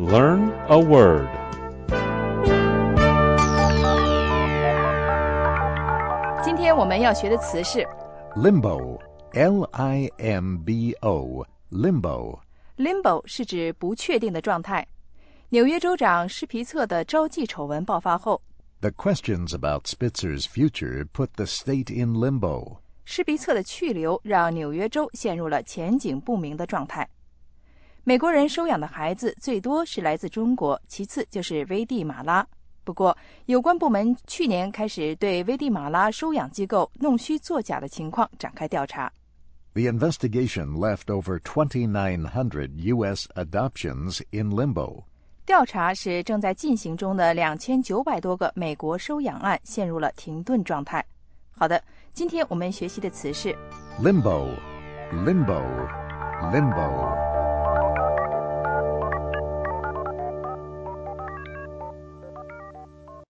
Learn a word. 今天我们要学的词是 Limbo, L-I-M-B-O, limbo. Limbo 是指不确定的状态。纽约州长施皮策的招妓丑闻爆发后， The questions about Spitzer's future put the state in limbo. 施皮策的去留让纽约州陷入了前景不明的状态。美国人收养的孩子最多是来自中国，其次就是危地马拉。不过，有关部门去年开始对危地马拉收养机构弄虚作假的情况展开调查。 The investigation left over 2,900 U.S. adoptions in limbo. 调查使正在进行中的2900多个美国收养案陷入了停顿状态。好的，今天我们学习的词是 Limbo, limbo, limbo.